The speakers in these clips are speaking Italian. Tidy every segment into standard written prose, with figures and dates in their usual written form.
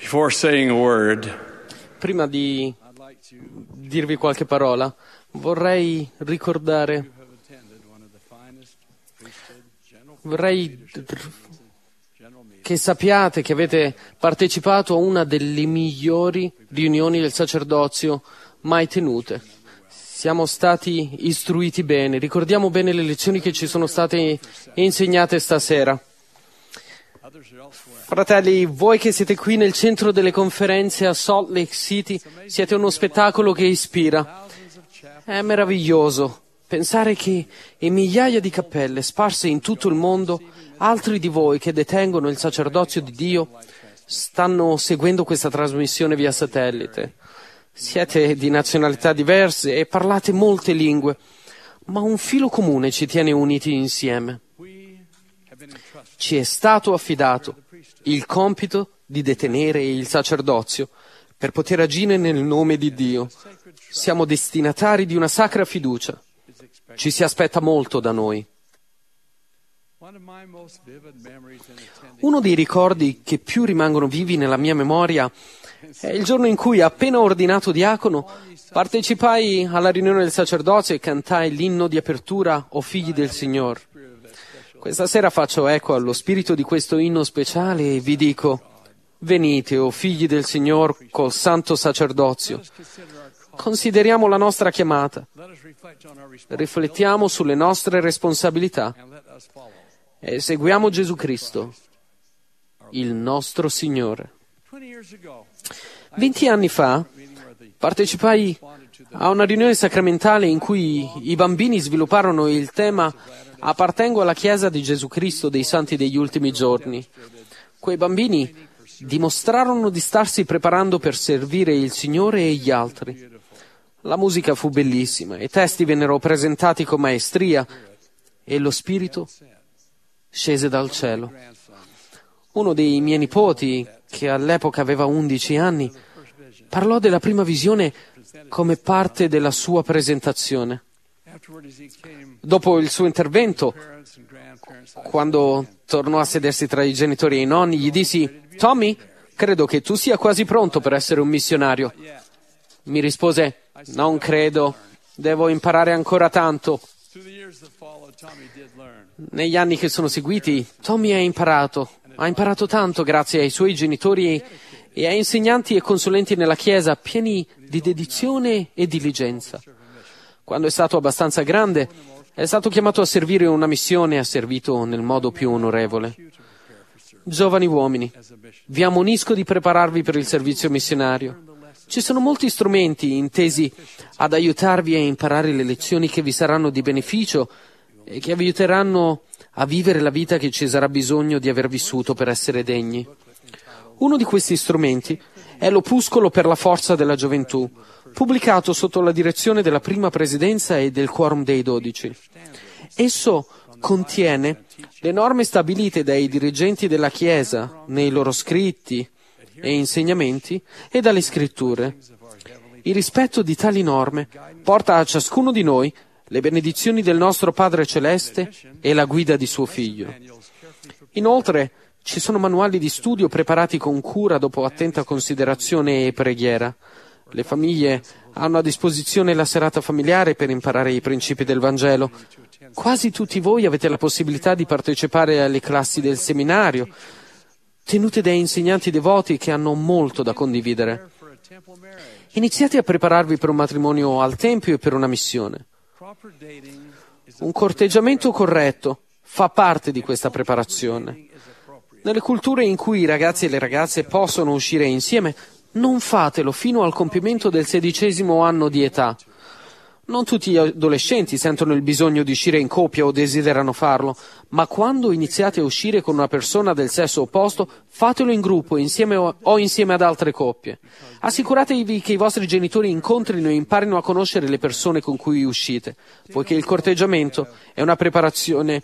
Before saying a word, Prima di dirvi qualche parola, vorrei ricordare, vorrei che sappiate che avete partecipato a una delle migliori riunioni del sacerdozio mai tenute. Siamo stati istruiti bene, ricordiamo bene le lezioni che ci sono state insegnate stasera. Fratelli, voi che siete qui nel centro delle conferenze a Salt Lake City, siete uno spettacolo che ispira. È meraviglioso pensare che in migliaia di cappelle sparse in tutto il mondo, altri di voi che detengono il sacerdozio di Dio stanno seguendo questa trasmissione via satellite. Siete di nazionalità diverse e parlate molte lingue, ma un filo comune ci tiene uniti insieme. Ci è stato affidato il compito di detenere il sacerdozio per poter agire nel nome di Dio. Siamo destinatari di una sacra fiducia. Ci si aspetta molto da noi. Uno dei ricordi che più rimangono vivi nella mia memoria è il giorno in cui, appena ordinato diacono, partecipai alla riunione del sacerdozio e cantai l'inno di apertura O figli del Signore. Questa sera faccio eco allo spirito di questo inno speciale e vi dico: venite, o figli del Signore, col santo sacerdozio. Consideriamo la nostra chiamata, riflettiamo sulle nostre responsabilità e seguiamo Gesù Cristo, il nostro Signore. 20 anni fa partecipai a una riunione sacramentale in cui i bambini svilupparono il tema Appartengo alla Chiesa di Gesù Cristo dei Santi degli Ultimi Giorni. Quei bambini dimostrarono di starsi preparando per servire il Signore e gli altri. La musica fu bellissima, i testi vennero presentati con maestria e lo Spirito scese dal cielo. Uno dei miei nipoti, che all'epoca aveva 11 anni, parlò della prima visione come parte della sua presentazione. Dopo il suo intervento, quando tornò a sedersi tra i genitori e i nonni, gli dissi: Tommy, credo che tu sia quasi pronto per essere un missionario. Mi rispose: non credo, devo imparare ancora tanto. Negli anni che sono seguiti, Tommy ha imparato tanto grazie ai suoi genitori e a insegnanti e consulenti nella Chiesa pieni di dedizione e diligenza. Quando è stato abbastanza grande, è stato chiamato a servire una missione e ha servito nel modo più onorevole. Giovani uomini, vi ammonisco di prepararvi per il servizio missionario. Ci sono molti strumenti intesi ad aiutarvi a imparare le lezioni che vi saranno di beneficio e che vi aiuteranno a vivere la vita che ci sarà bisogno di aver vissuto per essere degni. Uno di questi strumenti è l'Opuscolo per la forza della gioventù, pubblicato sotto la direzione della prima presidenza e del Quorum dei 12. Esso contiene le norme stabilite dai dirigenti della Chiesa nei loro scritti e insegnamenti e dalle scritture. Il rispetto di tali norme porta a ciascuno di noi le benedizioni del nostro Padre Celeste e la guida di suo Figlio. Inoltre, ci sono manuali di studio preparati con cura dopo attenta considerazione e preghiera. Le famiglie hanno a disposizione la serata familiare per imparare i principi del Vangelo. Quasi tutti voi avete la possibilità di partecipare alle classi del seminario, tenute da insegnanti devoti che hanno molto da condividere. Iniziate a prepararvi per un matrimonio al Tempio e per una missione. Un corteggiamento corretto fa parte di questa preparazione. Nelle culture in cui i ragazzi e le ragazze possono uscire insieme, non fatelo fino al compimento del 16° anno di età. Non tutti gli adolescenti sentono il bisogno di uscire in coppia o desiderano farlo, ma quando iniziate a uscire con una persona del sesso opposto, fatelo in gruppo insieme o insieme ad altre coppie. Assicuratevi che i vostri genitori incontrino e imparino a conoscere le persone con cui uscite, poiché il corteggiamento è una preparazione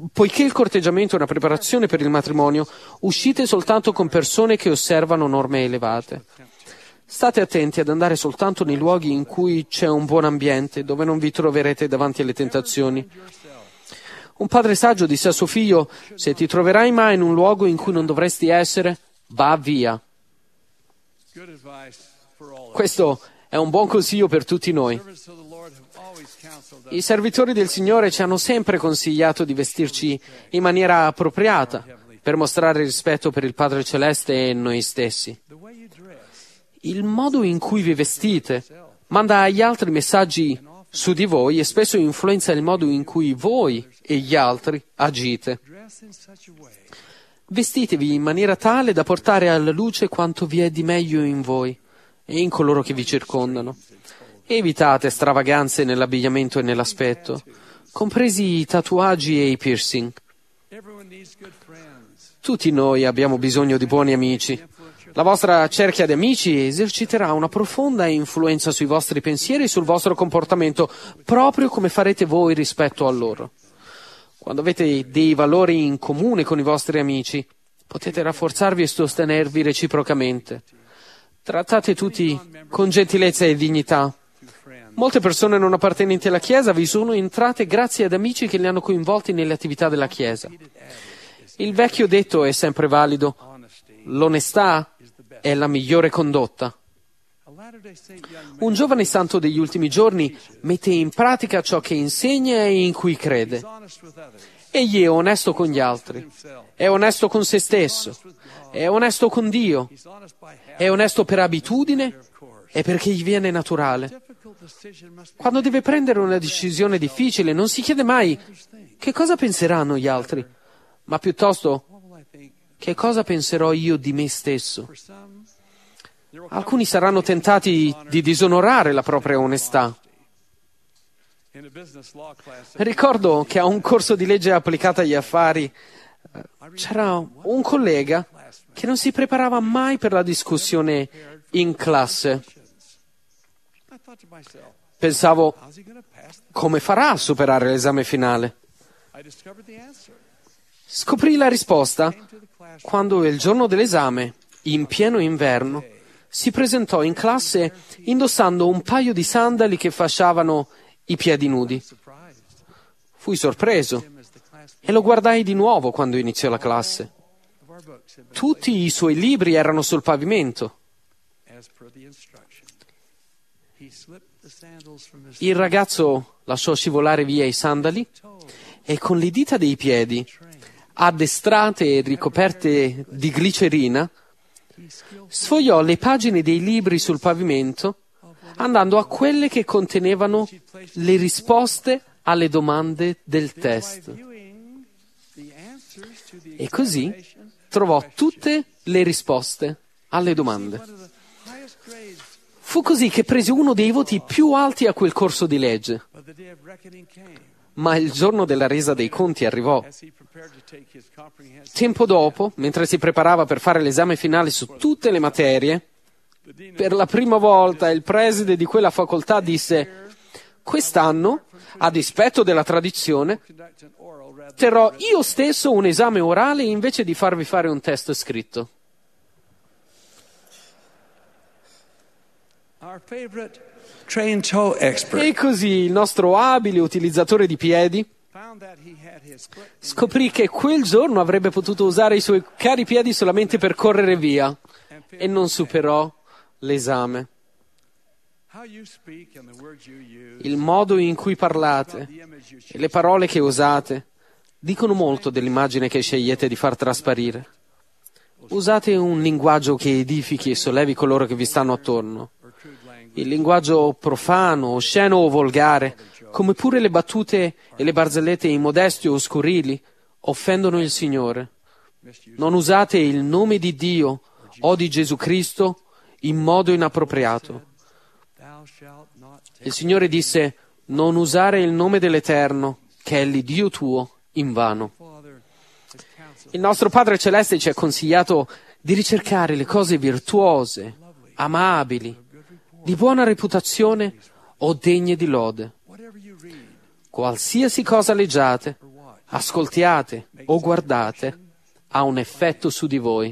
per il matrimonio. Uscite soltanto con persone che osservano norme elevate. State attenti ad andare soltanto nei luoghi in cui c'è un buon ambiente, dove non vi troverete davanti alle tentazioni. Un padre saggio disse a suo figlio: se ti troverai mai in un luogo in cui non dovresti essere, va via. Questo è un buon consiglio per tutti noi. I servitori del Signore ci hanno sempre consigliato di vestirci in maniera appropriata per mostrare rispetto per il Padre Celeste e noi stessi. Il modo in cui vi vestite manda agli altri messaggi su di voi e spesso influenza il modo in cui voi e gli altri agite. Vestitevi in maniera tale da portare alla luce quanto vi è di meglio in voi e in coloro che vi circondano. Evitate stravaganze nell'abbigliamento e nell'aspetto, compresi i tatuaggi e i piercing. Tutti noi abbiamo bisogno di buoni amici. La vostra cerchia di amici eserciterà una profonda influenza sui vostri pensieri e sul vostro comportamento, proprio come farete voi rispetto a loro. Quando avete dei valori in comune con i vostri amici, potete rafforzarvi e sostenervi reciprocamente. Trattate tutti con gentilezza e dignità. Molte persone non appartenenti alla Chiesa vi sono entrate grazie ad amici che li hanno coinvolti nelle attività della Chiesa. Il vecchio detto è sempre valido: l'onestà è la migliore condotta. Un giovane santo degli ultimi giorni mette in pratica ciò che insegna e in cui crede. Egli è onesto con gli altri, è onesto con se stesso, è onesto con Dio, è onesto per abitudine e perché gli viene naturale. Quando deve prendere una decisione difficile non si chiede mai che cosa penseranno gli altri, ma piuttosto che cosa penserò io di me stesso. Alcuni saranno tentati di disonorare la propria onestà. Ricordo che a un corso di legge applicata agli affari c'era un collega che non si preparava mai per la discussione in classe. Pensavo, come farà a superare l'esame finale? Scoprì la risposta quando il giorno dell'esame, in pieno inverno, si presentò in classe indossando un paio di sandali che fasciavano i piedi nudi. Fui sorpreso e lo guardai di nuovo quando iniziò la classe. Tutti i suoi libri erano sul pavimento. Il ragazzo lasciò scivolare via i sandali e con le dita dei piedi, addestrate e ricoperte di glicerina, sfogliò le pagine dei libri sul pavimento, andando a quelle che contenevano le risposte alle domande del test. E così trovò tutte le risposte alle domande. Fu così che prese uno dei voti più alti a quel corso di legge. Ma il giorno della resa dei conti arrivò. Tempo dopo, mentre si preparava per fare l'esame finale su tutte le materie, per la prima volta il preside di quella facoltà disse: «Quest'anno, a dispetto della tradizione, terrò io stesso un esame orale invece di farvi fare un test scritto». E così il nostro abile utilizzatore di piedi scoprì che quel giorno avrebbe potuto usare i suoi cari piedi solamente per correre via e non superò l'esame. Il modo in cui parlate e le parole che usate dicono molto dell'immagine che scegliete di far trasparire. Usate un linguaggio che edifichi e sollevi coloro che vi stanno attorno. Il linguaggio profano, osceno o volgare, come pure le battute e le barzellette immodeste o scurili, offendono il Signore. Non usate il nome di Dio o di Gesù Cristo in modo inappropriato. Il Signore disse: non usare il nome dell'Eterno, che è l'Iddio tuo, in vano. Il nostro Padre Celeste ci ha consigliato di ricercare le cose virtuose, amabili, di buona reputazione o degne di lode. Qualsiasi cosa leggiate, ascoltiate o guardate ha un effetto su di voi.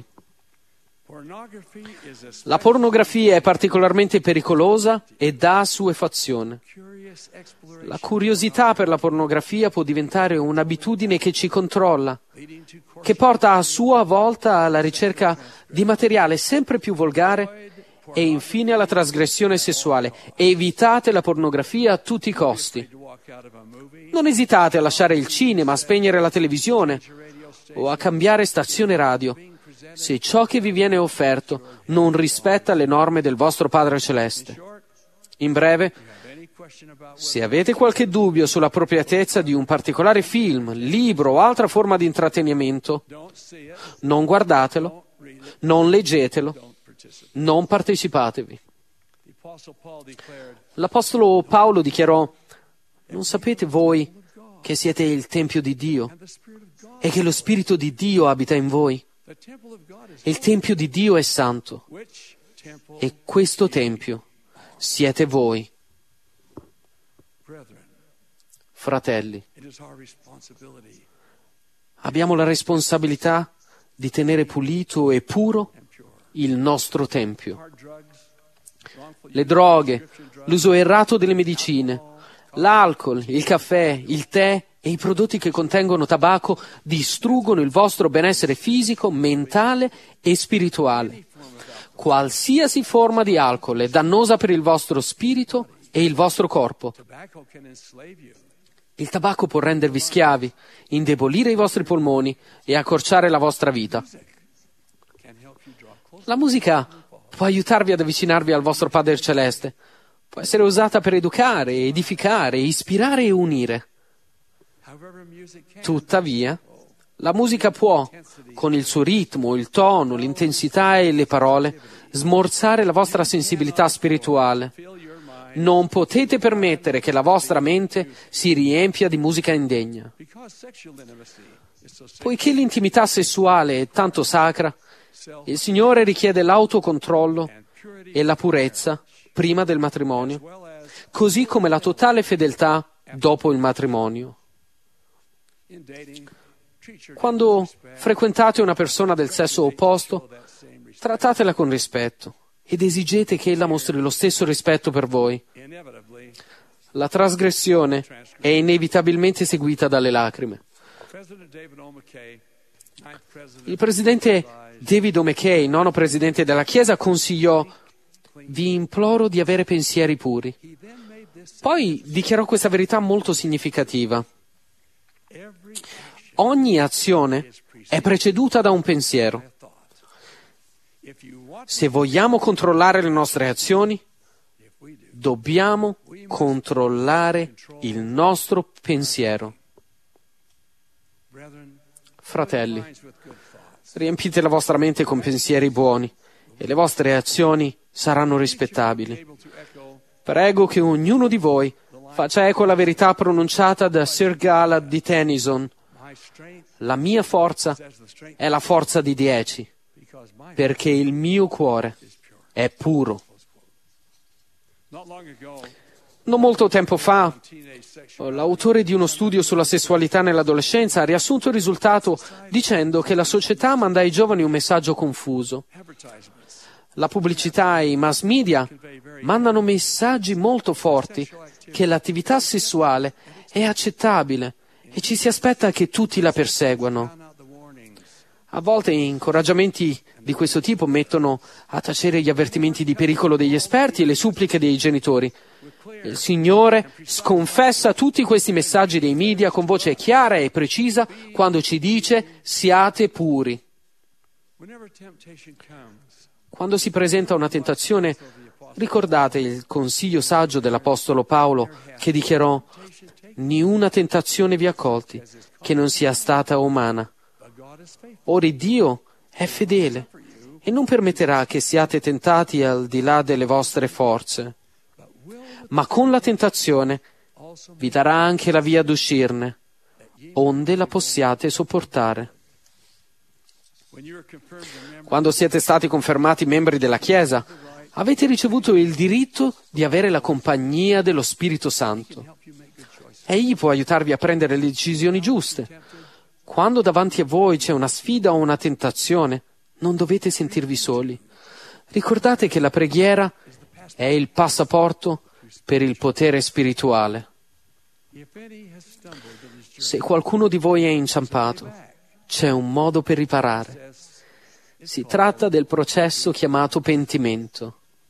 La pornografia è particolarmente pericolosa e dà assuefazione. La curiosità per la pornografia può diventare un'abitudine che ci controlla, che porta a sua volta alla ricerca di materiale sempre più volgare E infine alla trasgressione sessuale. Evitate la pornografia a tutti i costi. Non esitate a lasciare il cinema, a spegnere la televisione o a cambiare stazione radio se ciò che vi viene offerto non rispetta le norme del vostro Padre Celeste. In breve, se avete qualche dubbio sull'appropriatezza di un particolare film, libro o altra forma di intrattenimento, non guardatelo, non leggetelo, non partecipatevi. L'Apostolo Paolo dichiarò: non sapete voi che siete il Tempio di Dio e che lo Spirito di Dio abita in voi? Il Tempio di Dio è santo e questo Tempio siete voi. Fratelli, abbiamo la responsabilità di tenere pulito e puro il nostro Tempio. Le droghe, l'uso errato delle medicine, l'alcol, il caffè, il tè e i prodotti che contengono tabacco distruggono il vostro benessere fisico, mentale e spirituale. Qualsiasi forma di alcol è dannosa per il vostro spirito e il vostro corpo. Il tabacco può rendervi schiavi, indebolire i vostri polmoni e accorciare la vostra vita. La musica può aiutarvi ad avvicinarvi al vostro Padre Celeste. Può essere usata per educare, edificare, ispirare e unire. Tuttavia, la musica può, con il suo ritmo, il tono, l'intensità e le parole, smorzare la vostra sensibilità spirituale. Non potete permettere che la vostra mente si riempia di musica indegna. Poiché l'intimità sessuale è tanto sacra, il Signore richiede l'autocontrollo e la purezza prima del matrimonio, così come la totale fedeltà dopo il matrimonio. Quando frequentate una persona del sesso opposto, trattatela con rispetto ed esigete che ella mostri lo stesso rispetto per voi. La trasgressione è inevitabilmente seguita dalle lacrime. Il presidente David O. McKay, nono presidente della Chiesa, consigliò: vi imploro di avere pensieri puri. Poi dichiarò questa verità molto significativa: ogni azione è preceduta da un pensiero. Se vogliamo controllare le nostre azioni, dobbiamo controllare il nostro pensiero. Fratelli, riempite la vostra mente con pensieri buoni e le vostre azioni saranno rispettabili. Prego che ognuno di voi faccia eco alla verità pronunciata da Sir Galahad di Tennyson: la mia forza è la forza di 10, perché il mio cuore è puro. Non molto tempo fa, l'autore di uno studio sulla sessualità nell'adolescenza ha riassunto il risultato dicendo che la società manda ai giovani un messaggio confuso. La pubblicità e i mass media mandano messaggi molto forti che l'attività sessuale è accettabile e ci si aspetta che tutti la perseguano. A volte incoraggiamenti di questo tipo mettono a tacere gli avvertimenti di pericolo degli esperti e le suppliche dei genitori. Il Signore sconfessa tutti questi messaggi dei media con voce chiara e precisa quando ci dice: siate puri. Quando si presenta una tentazione, ricordate il consiglio saggio dell'Apostolo Paolo che dichiarò: niuna tentazione vi accolti che non sia stata umana. Ora Dio è fedele e non permetterà che siate tentati al di là delle vostre forze, ma con la tentazione vi darà anche la via d'uscirne, onde la possiate sopportare. Quando siete stati confermati membri della Chiesa, avete ricevuto il diritto di avere la compagnia dello Spirito Santo. Egli può aiutarvi a prendere le decisioni giuste. Quando davanti a voi c'è una sfida o una tentazione, non dovete sentirvi soli. Ricordate che la preghiera è il passaporto per il potere spirituale. Se qualcuno di voi è inciampato, c'è un modo per riparare. Si tratta del processo chiamato pentimento.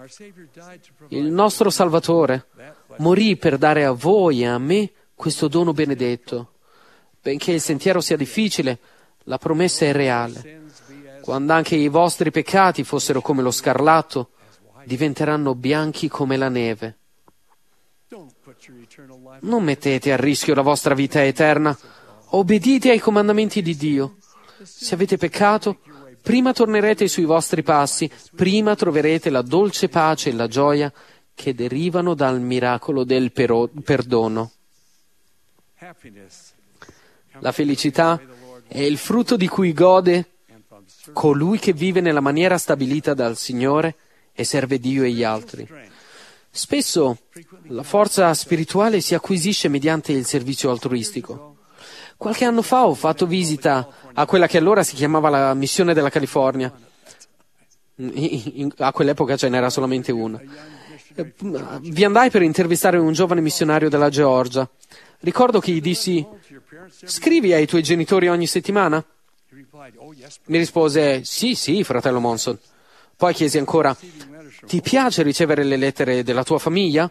Il nostro Salvatore morì per dare a voi e a me questo dono benedetto. Benché il sentiero sia difficile, la promessa è reale. Quando anche i vostri peccati fossero come lo scarlatto, diventeranno bianchi come la neve. Non mettete a rischio la vostra vita eterna. Obbedite ai comandamenti di Dio. Se avete peccato, prima tornerete sui vostri passi, prima troverete la dolce pace e la gioia che derivano dal miracolo del perdono. La felicità è il frutto di cui gode colui che vive nella maniera stabilita dal Signore e serve Dio e gli altri. Spesso la forza spirituale si acquisisce mediante il servizio altruistico. Qualche anno fa ho fatto visita a quella che allora si chiamava la Missione della California. A quell'epoca ce n'era solamente una. Vi andai per intervistare un giovane missionario della Georgia. Ricordo che gli dissi: «Scrivi ai tuoi genitori ogni settimana?» Mi rispose: sì, fratello Monson. Poi chiesi ancora: «Ti piace ricevere le lettere della tua famiglia?»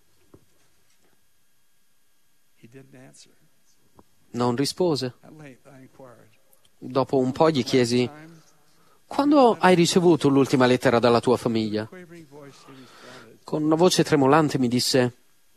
Non rispose. Dopo un po' gli chiesi: «Quando hai ricevuto l'ultima lettera dalla tua famiglia?» Con una voce tremolante mi disse: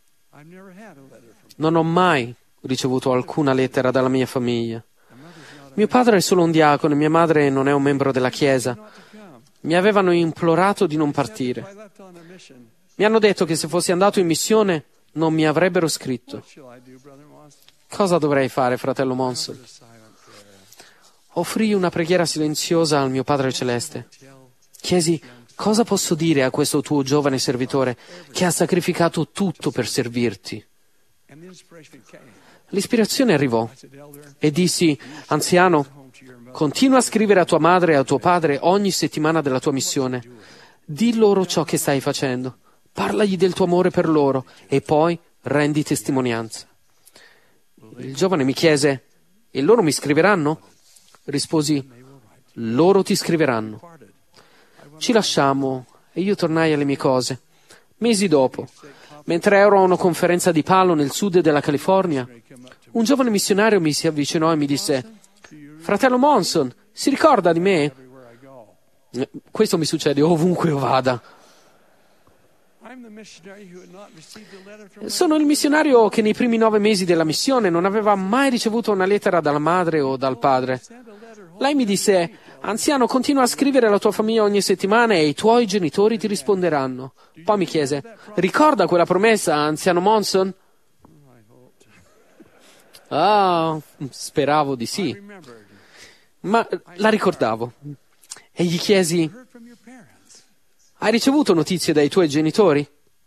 «Non ho mai ricevuto alcuna lettera dalla mia famiglia. Mio padre è solo un diacono e mia madre non è un membro della Chiesa. Mi avevano implorato di non partire. Mi hanno detto che se fossi andato in missione non mi avrebbero scritto. Cosa dovrei fare, fratello Monson?» Offrii una preghiera silenziosa al mio Padre Celeste. Chiesi: «Cosa posso dire a questo tuo giovane servitore che ha sacrificato tutto per servirti?» L'ispirazione arrivò e dissi: «Anziano, continua a scrivere a tua madre e a tuo padre ogni settimana della tua missione. Di loro ciò che stai facendo. Parlagli del tuo amore per loro e poi rendi testimonianza». Il giovane mi chiese: «E loro mi scriveranno?» Risposi: «Loro ti scriveranno». Ci lasciammo e io tornai alle mie cose. Mesi dopo, mentre ero a una conferenza di palo nel sud della California, un giovane missionario mi si avvicinò e mi disse: «Fratello Monson, si ricorda di me?» Questo mi succede ovunque io vada. Sono il missionario che nei primi 9 mesi della missione non aveva mai ricevuto una lettera dalla madre o dal padre. Lei mi disse: «Anziano, continua a scrivere alla tua famiglia ogni settimana e i tuoi genitori ti risponderanno». Poi mi chiese: «Ricorda quella promessa, anziano Monson?» Ah, speravo di sì. Ma la ricordavo. E gli chiesi: «Hai ricevuto notizie dai tuoi genitori?»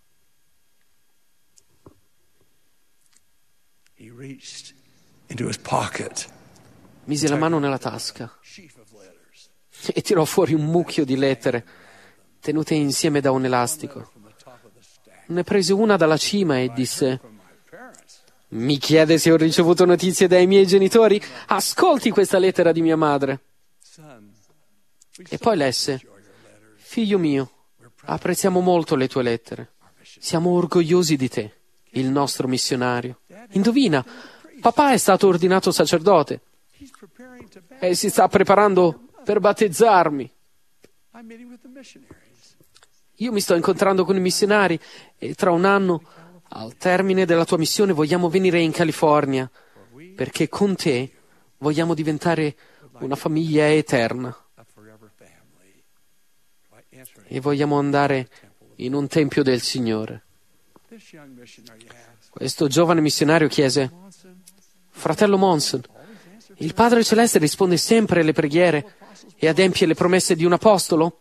Mise la mano nella tasca e tirò fuori un mucchio di lettere tenute insieme da un elastico. Ne prese una dalla cima e disse: «Mi chiede se ho ricevuto notizie dai miei genitori? Ascolti questa lettera di mia madre». E poi lesse: «Figlio mio, apprezziamo molto le tue lettere. Siamo orgogliosi di te, il nostro missionario. Indovina, papà è stato ordinato sacerdote e si sta preparando per battezzarmi. Io mi sto incontrando con i missionari e tra un anno, al termine della tua missione, vogliamo venire in California perché con te vogliamo diventare una famiglia eterna. E vogliamo andare in un tempio del Signore». Questo giovane missionario chiese: «Fratello Monson, il Padre Celeste risponde sempre alle preghiere e adempie le promesse di un apostolo?»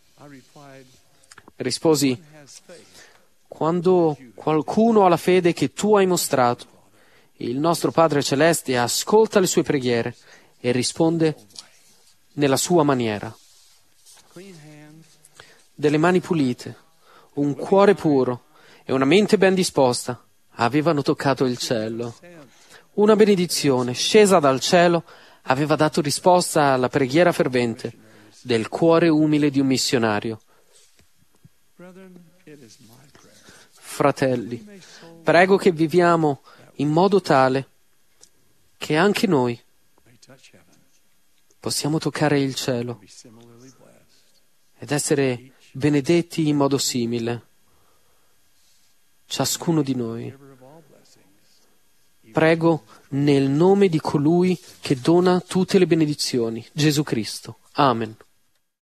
Risposi: «Quando qualcuno ha la fede che tu hai mostrato, il nostro Padre Celeste ascolta le sue preghiere e risponde nella sua maniera». Delle mani pulite, un cuore puro e una mente ben disposta avevano toccato il cielo. Una benedizione scesa dal cielo aveva dato risposta alla preghiera fervente del cuore umile di un missionario. Fratelli, prego che viviamo in modo tale che anche noi possiamo toccare il cielo ed essere benedetti in modo simile, ciascuno di noi. Prego nel nome di colui che dona tutte le benedizioni, Gesù Cristo. Amen.